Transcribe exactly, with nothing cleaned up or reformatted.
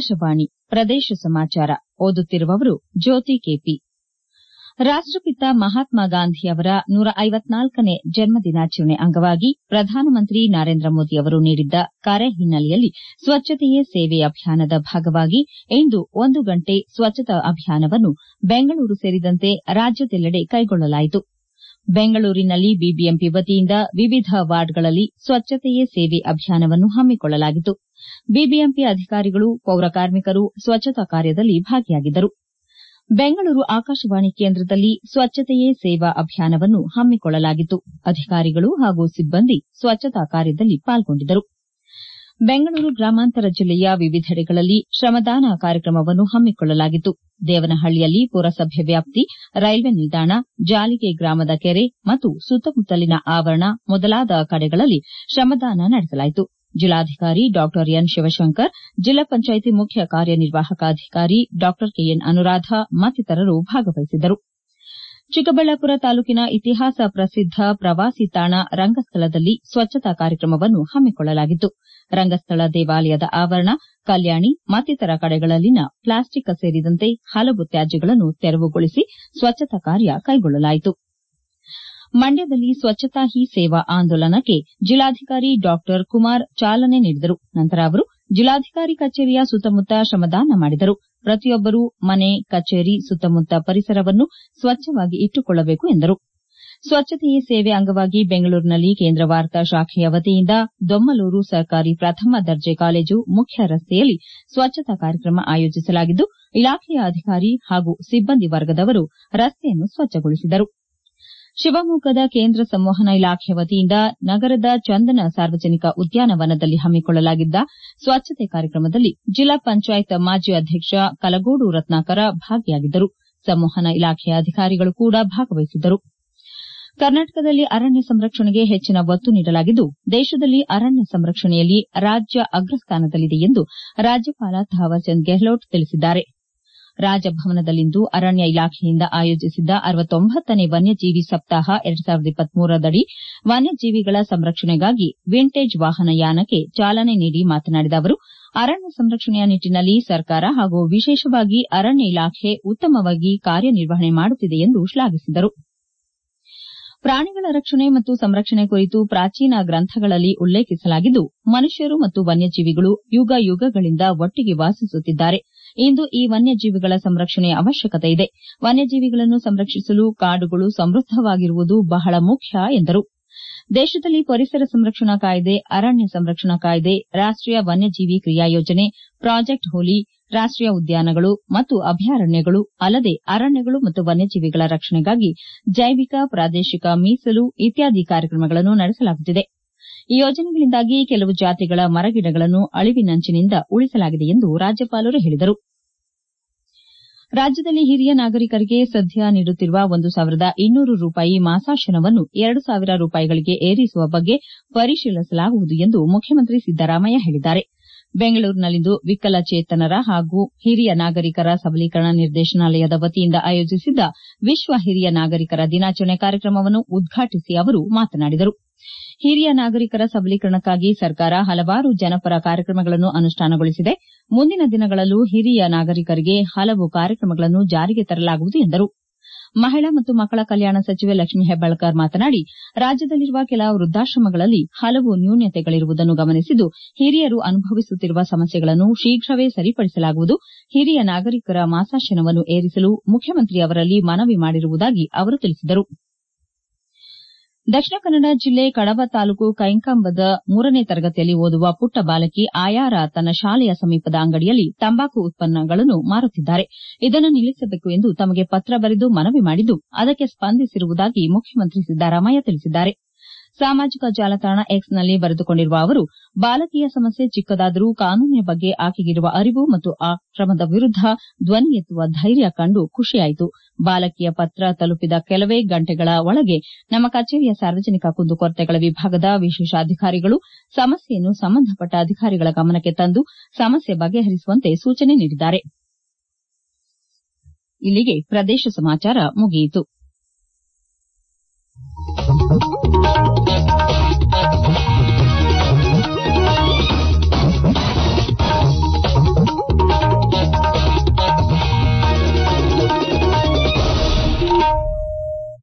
ಆಕಾಶವಾಣಿ ಪ್ರದೇಶ ಸಮಾಚಾರ ಓದುತ್ತಿರುವವರು ಜ್ಯೋತಿ ಕೆಪಿ. ರಾಷ್ಟಪಿತ ಮಹಾತ್ಮ ಗಾಂಧಿ ಅವರ ನೂರ ಐವತ್ನಾಲ್ಕನೇ ಜನ್ಮದಿನಾಚರಣೆ ಅಂಗವಾಗಿ ಪ್ರಧಾನಮಂತ್ರಿ ನರೇಂದ್ರ ಮೋದಿ ಅವರು ನೀಡಿದ್ದ ಕರೆ ಹಿನ್ನೆಲೆಯಲ್ಲಿ ಸ್ವಚ್ಛತೆಯೇ ಸೇವೆ ಅಭಿಯಾನದ ಭಾಗವಾಗಿ ಇಂದು ಒಂದು ಗಂಟೆ ಸ್ವಚ್ಛತಾ ಅಭಿಯಾನವನ್ನು ಬೆಂಗಳೂರು ಸೇರಿದಂತೆ ರಾಜ್ಯದೆಲ್ಲೆಡೆ ಕೈಗೊಳ್ಳಲಾಯಿತು. ಬೆಂಗಳೂರಿನಲ್ಲಿ ಬಿಬಿಎಂಪಿ ವತಿಯಿಂದ ವಿವಿಧ ವಾರ್ಡ್ಗಳಲ್ಲಿ ಸ್ವಚ್ಛತೆಯೇ ಸೇವೆ ಅಭಿಯಾನವನ್ನು ಹಮ್ಮಿಕೊಳ್ಳಲಾಗಿತ್ತು. ಬಿಬಿಎಂಪಿ ಅಧಿಕಾರಿಗಳು, ಪೌರ ಕಾರ್ಮಿಕರು ಸ್ವಚ್ಛತಾ ಕಾರ್ಯದಲ್ಲಿ ಭಾಗಿಯಾಗಿದ್ದರು. ಬೆಂಗಳೂರು ಆಕಾಶವಾಣಿ ಕೇಂದ್ರದಲ್ಲಿ ಸ್ವಚ್ಛತೆಯೇ ಸೇವಾ ಅಭಿಯಾನವನ್ನು ಹಮ್ಮಿಕೊಳ್ಳಲಾಗಿತ್ತು. ಅಧಿಕಾರಿಗಳು ಹಾಗೂ ಸಿಬ್ಬಂದಿ ಸ್ವಚ್ಛತಾ ಕಾರ್ಯದಲ್ಲಿ ಪಾಲ್ಗೊಂಡಿದ್ದರು. ಬೆಂಗಳೂರು ಗ್ರಾಮಾಂತರ ಜಿಲ್ಲೆಯ ವಿವಿಧೆಡೆಗಳಲ್ಲಿ ಶ್ರಮದಾನ ಕಾರ್ಯಕ್ರಮವನ್ನು ಹಮ್ಮಿಕೊಳ್ಳಲಾಗಿತ್ತು. ದೇವನಹಳ್ಳಿಯಲ್ಲಿ ಪುರಸಭೆ ವ್ಯಾಪ್ತಿ, ರೈಲ್ವೆ ನಿಲ್ದಾಣ, ಜಾಲಿಗೆ ಗ್ರಾಮದ ಕೆರೆ ಮತ್ತು ಸುತ್ತಮುತ್ತಲಿನ ಆವರಣ ಮೊದಲಾದ ಕಡೆಗಳಲ್ಲಿ ಶ್ರಮದಾನ ನಡೆಸಲಾಯಿತು. ಜಿಲ್ಲಾಧಿಕಾರಿ ಡಾ ಎನ್ ಶಿವಶಂಕರ್, ಜಿಲ್ಲಾ ಪಂಚಾಯಿತಿ ಮುಖ್ಯ ಕಾರ್ಯನಿರ್ವಾಹಕ ಅಧಿಕಾರಿ ಡಾ ಕೆಎನ್ ಅನುರಾಧ ಮತ್ತಿತರರು ಭಾಗವಹಿಸಿದ್ದರು. ಚಿಕ್ಕಬಳ್ಳಾಪುರ ತಾಲೂಕಿನ ಇತಿಹಾಸ ಪ್ರಸಿದ್ದ ಪ್ರವಾಸಿ ತಾಣ ರಂಗಸ್ಥಳದಲ್ಲಿ ಸ್ವಚ್ಛತಾ ಕಾರ್ಯಕ್ರಮವನ್ನು ಹಮ್ಮಿಕೊಳ್ಳಲಾಗಿತ್ತು. ರಂಗಸ್ಥಳ ದೇವಾಲಯದ ಆವರಣ, ಕಲ್ಯಾಣಿ ಮತ್ತಿತರ ಕಡೆಗಳಲ್ಲಿನ ಪ್ಲಾಸ್ಟಿಕ್ ಸೇರಿದಂತೆ ಹಲವು ತ್ಯಾಜ್ಯಗಳನ್ನು ತೆರವುಗೊಳಿಸಿ ಸ್ವಚ್ಛತಾ ಕಾರ್ಯ ಕೈಗೊಳ್ಳಲಾಯಿತು. ಮಂಡ್ಯದಲ್ಲಿ ಸ್ವಚ್ಛತಾ ಹಿ ಸೇವಾ ಆಂದೋಲನಕ್ಕೆ ಜಿಲ್ಲಾಧಿಕಾರಿ ಡಾ ಕುಮಾರ್ ಚಾಲನೆ ನೀಡಿದರು. ನಂತರ ಅವರು ಜಿಲ್ಲಾಧಿಕಾರಿ ಕಚೇರಿಯ ಸುತ್ತಮುತ್ತ ಶ್ರಮದಾನ ಮಾಡಿದರು. ಪ್ರತಿಯೊಬ್ಬರೂ ಮನೆ, ಕಚೇರಿ ಸುತ್ತಮುತ್ತ ಪರಿಸರವನ್ನು ಸ್ವಚ್ಛವಾಗಿ ಇಟ್ಟುಕೊಳ್ಳಬೇಕು ಎಂದರು. ಸ್ವಚ್ಛತೆಯೇ ಸೇವೆ ಅಂಗವಾಗಿ ಬೆಂಗಳೂರಿನಲ್ಲಿ ಕೇಂದ್ರ ವಾರ್ತಾ ಶಾಖೆಯ ವತಿಯಿಂದ ದೊಮ್ಮಲೂರು ಸರ್ಕಾರಿ ಪ್ರಥಮ ದರ್ಜೆ ಕಾಲೇಜು ಮುಖ್ಯ ರಸ್ತೆಯಲ್ಲಿ ಸ್ವಚ್ಛತಾ ಕಾರ್ಯಕ್ರಮ ಆಯೋಜಿಸಲಾಗಿದ್ದು, ಇಲಾಖೆಯ ಅಧಿಕಾರಿ ಹಾಗೂ ಸಿಬ್ಬಂದಿ ವರ್ಗದವರು ರಸ್ತೆಯನ್ನು ಸ್ವಚ್ಛಗೊಳಿಸಿದರು. ಶಿವಮೊಗ್ಗದ ಕೇಂದ್ರ ಸಂವಹನ ಇಲಾಖೆ ವತಿಯಿಂದ ನಗರದ ಚಂದನ ಸಾರ್ವಜನಿಕ ಉದ್ಯಾನವನದಲ್ಲಿ ಹಮ್ಮಿಕೊಳ್ಳಲಾಗಿದ್ದ ಸ್ವಚ್ಛತೆ ಕಾರ್ಯಕ್ರಮದಲ್ಲಿ ಜಿಲ್ಲಾ ಪಂಚಾಯತ್ ಮಾಜಿ ಅಧ್ಯಕ್ಷ ಕಲಗೋಡು ರತ್ನಾಕರ ಭಾಗಿಯಾಗಿದ್ದರು. ಸಂವಹನ ಇಲಾಖೆಯ ಅಧಿಕಾರಿಗಳು ಕೂಡ ಭಾಗವಹಿಸಿದ್ದರು. ಕರ್ನಾಟಕದಲ್ಲಿ ಅರಣ್ಯ ಸಂರಕ್ಷಣೆಗೆ ಹೆಚ್ಚಿನ ಒತ್ತು ನೀಡಲಾಗಿದ್ದು, ದೇಶದಲ್ಲಿ ಅರಣ್ಯ ಸಂರಕ್ಷಣೆಯಲ್ಲಿ ರಾಜ್ಯ ಅಗ್ರಸ್ಥಾನದಲ್ಲಿದೆ ಎಂದು ರಾಜ್ಯಪಾಲ ಥಾವರ್ಚಂದ್ ಗೆಹ್ಲೋಟ್ ತಿಳಿಸಿದ್ದಾರೆ. ರಾಜಭವನದಲ್ಲಿಂದು ಅರಣ್ಯ ಇಲಾಖೆಯಿಂದ ಆಯೋಜಿಸಿದ್ದ ಅರವತ್ತೊಂಬತ್ತನೇ ವನ್ಯಜೀವಿ ಸಪ್ತಾಹ ಎರಡು ಸಾವಿರದ ಇಪ್ಪತ್ಮೂರರಡಿ ವನ್ಯಜೀವಿಗಳ ಸಂರಕ್ಷಣೆಗಾಗಿ ವಿಂಟೇಜ್ ವಾಹನ ಯಾನಕ್ಕೆ ಚಾಲನೆ ನೀಡಿ ಮಾತನಾಡಿದ ಅವರು, ಅರಣ್ಯ ಸಂರಕ್ಷಣೆಯ ನಿಟ್ಟಿನಲ್ಲಿ ಸರ್ಕಾರ ಹಾಗೂ ವಿಶೇಷವಾಗಿ ಅರಣ್ಯ ಇಲಾಖೆ ಉತ್ತಮವಾಗಿ ಕಾರ್ಯನಿರ್ವಹಣೆ ಮಾಡುತ್ತಿದೆ ಎಂದು ಶ್ಲಾಘಿಸಿದರು. ಪ್ರಾಣಿಗಳ ರಕ್ಷಣೆ ಮತ್ತು ಸಂರಕ್ಷಣೆ ಕುರಿತು ಪ್ರಾಚೀನ ಗ್ರಂಥಗಳಲ್ಲಿ ಉಲ್ಲೇಖಿಸಲಾಗಿದ್ದು, ಮನುಷ್ಯರು ಮತ್ತು ವನ್ಯಜೀವಿಗಳು ಯುಗ ಯುಗಗಳಿಂದ ಒಟ್ಟಿಗೆ ವಾಸಿಸುತ್ತಿದ್ದಾರೆ. ಇಂದು ಈ ವನ್ಯಜೀವಿಗಳ ಸಂರಕ್ಷಣೆಯ ಅವಶ್ಯಕತೆ ಇದೆ. ವನ್ಯಜೀವಿಗಳನ್ನು ಸಂರಕ್ಷಿಸಲು ಕಾಡುಗಳು ಸಮೃದ್ದವಾಗಿರುವುದು ಬಹಳ ಮುಖ್ಯ ಎಂದರು. ದೇಶದಲ್ಲಿ ಪರಿಸರ ಸಂರಕ್ಷಣಾ ಕಾಯ್ದೆ, ಅರಣ್ಯ ಸಂರಕ್ಷಣಾ ಕಾಯ್ದೆ, ರಾಷ್ಟೀಯ ವನ್ಯಜೀವಿ ಕ್ರಿಯಾ ಯೋಜನೆ, ಪ್ರಾಜೆಕ್ಟ್ ಹೋಲಿ, ರಾಷ್ಟೀಯ ಉದ್ಯಾನಗಳು ಮತ್ತು ಅಭಯಾರಣ್ಯಗಳು ಅಲ್ಲದೆ ಅರಣ್ಯಗಳು ಮತ್ತು ವನ್ಯಜೀವಿಗಳ ರಕ್ಷಣೆಗಾಗಿ ಜೈವಿಕ, ಪ್ರಾದೇಶಿಕ ಮೀಸಲು ಇತ್ಯಾದಿ ಕಾರ್ಯಕ್ರಮಗಳನ್ನು ನಡೆಸಲಾಗುತ್ತಿದೆ. ಈ ಯೋಜನೆಗಳಿಂದಾಗಿ ಕೆಲವು ಜಾತಿಗಳ ಮರಗಿಡಗಳನ್ನು ಅಳಿವಿನಂಚಿನಿಂದ ಉಳಿಸಲಾಗಿದೆ ಎಂದು ರಾಜ್ಯಪಾಲರು ಹೇಳಿದರು. ರಾಜ್ಯದಲ್ಲಿ ಹಿರಿಯ ನಾಗರಿಕರಿಗೆ ಸದ್ಯ ನೀಡುತ್ತಿರುವ ಒಂದು ಸಾವಿರದ ಇನ್ನೂರು ರೂಪಾಯಿ ಮಾಸಾಶನವನ್ನು ಎರಡು ಸಾವಿರ ರೂಪಾಯಿಗಳಿಗೆ ಏರಿಸುವ ಬಗ್ಗೆ ಪರಿಶೀಲಿಸಲಾಗುವುದು ಎಂದು ಮುಖ್ಯಮಂತ್ರಿ ಸಿದ್ದರಾಮಯ್ಯ ಹೇಳಿದ್ದಾರೆ. ಬೆಂಗಳೂರಿನಲ್ಲಿಂದು ವಿಕಲಚೇತನರ ಹಾಗೂ ಹಿರಿಯ ನಾಗರಿಕರ ಸಬಲೀಕರಣ ನಿರ್ದೇಶನಾಲಯದ ವತಿಯಿಂದ ಆಯೋಜಿಸಿದ್ದ ವಿಶ್ವ ಹಿರಿಯ ನಾಗರಿಕರ ದಿನಾಚರಣೆ ಕಾರ್ಯಕ್ರಮವನ್ನು ಉದ್ಘಾಟಿಸಿ ಅವರು ಮಾತನಾಡಿದರು. ಹಿರಿಯ ನಾಗರಿಕರ ಸಬಲೀಕರಣಕ್ಕಾಗಿ ಸರ್ಕಾರ ಹಲವಾರು ಜನಪರ ಕಾರ್ಯಕ್ರಮಗಳನ್ನು ಅನುಷ್ಠಾನಗೊಳಿಸಿದೆ. ಮುಂದಿನ ದಿನಗಳಲ್ಲೂ ಹಿರಿಯ ನಾಗರಿಕರಿಗೆ ಹಲವು ಕಾರ್ಯಕ್ರಮಗಳನ್ನು ಜಾರಿಗೆ ತರಲಾಗುವುದು ಎಂದರು. ಮಹಿಳಾ ಮತ್ತು ಮಕ್ಕಳ ಕಲ್ಯಾಣ ಸಚಿವೆ ಲಕ್ಷ್ಮೀ ಹೆಬ್ಬಾಳ್ಕರ್ ಮಾತನಾಡಿ, ರಾಜ್ಯದಲ್ಲಿರುವ ಕೆಲ ವೃದ್ದಾಶ್ರಮಗಳಲ್ಲಿ ಹಲವು ನ್ಯೂನತೆಗಳಿರುವುದನ್ನು ಗಮನಿಸಿದ್ದು, ಹಿರಿಯರು ಅನುಭವಿಸುತ್ತಿರುವ ಸಮಸ್ಯೆಗಳನ್ನು ಶೀಘ್ರವೇ ಸರಿಪಡಿಸಲಾಗುವುದು. ಹಿರಿಯ ನಾಗರಿಕರ ಮಾಸಾಶನವನ್ನು ಏರಿಸಲು ಮುಖ್ಯಮಂತ್ರಿ ಅವರಲ್ಲಿ ಮನವಿ ಮಾಡಿರುವುದಾಗಿ ಅವರು ತಿಳಿಸಿದರು. ದಕ್ಷಿಣ ಕನ್ನಡ ಜಿಲ್ಲೆ ಕಡಬ ತಾಲೂಕು ಕೈಂಕಂಬದ ಮೂರನೇ ತರಗತಿಯಲ್ಲಿ ಓದುವ ಪುಟ್ಟ ಬಾಲಕಿ ಆಯಾರ ತನ್ನ ಶಾಲೆಯ ಸಮೀಪದ ಅಂಗಡಿಯಲ್ಲಿ ತಂಬಾಕು ಉತ್ಪನ್ನಗಳನ್ನು ಮಾರುತ್ತಿದ್ದಾರೆ. ಇದನ್ನು ನಿಲ್ಲಿಸಬೇಕು ಎಂದು ತಮಗೆ ಪತ್ರ ಬರೆದು ಮನವಿ ಮಾಡಿದ್ದು, ಅದಕ್ಕೆ ಸ್ಪಂದಿಸಿರುವುದಾಗಿ ಮುಖ್ಯಮಂತ್ರಿ ಸಿದ್ದರಾಮಯ್ಯ ತಿಳಿಸಿದ್ದಾರೆ. ಸಾಮಾಜಿಕ ಜಾಲತಾಣ ಎಕ್ಸ್ನಲ್ಲಿ ಬರೆದುಕೊಂಡಿರುವ ಅವರು, ಬಾಲಕಿಯ ಸಮಸ್ಯೆ ಚಿಕ್ಕದಾದರೂ ಕಾನೂನಿನ ಬಗ್ಗೆ ಆಕೆಗಿರುವ ಅರಿವು ಮತ್ತು ಆ ಕ್ರಮದ ವಿರುದ್ದ ಧ್ವನಿ ಎತ್ತುವ ಧೈರ್ಯ ಕಂಡು ಖುಷಿಯಾಯಿತು. ಬಾಲಕಿಯ ಪತ್ರ ತಲುಪಿದ ಕೆಲವೇ ಗಂಟೆಗಳ ಒಳಗೆ ನಮ್ಮ ಕಚೇರಿಯ ಸಾರ್ವಜನಿಕ ಕುಂದುಕೊರತೆಗಳ ವಿಭಾಗದ ವಿಶೇಷಾಧಿಕಾರಿಗಳು ಸಮಸ್ಯೆಯನ್ನು ಸಂಬಂಧಪಟ್ಟ ಅಧಿಕಾರಿಗಳ ಗಮನಕ್ಕೆ ತಂದು ಸಮಸ್ಯೆ ಬಗೆಹರಿಸುವಂತೆ ಸೂಚನೆ ನೀಡಿದ್ದಾರೆ. ಇಲ್ಲಿಗೆ ಪ್ರದೇಶ ಸಮಾಚಾರ ಮುಗಿಯಿತು.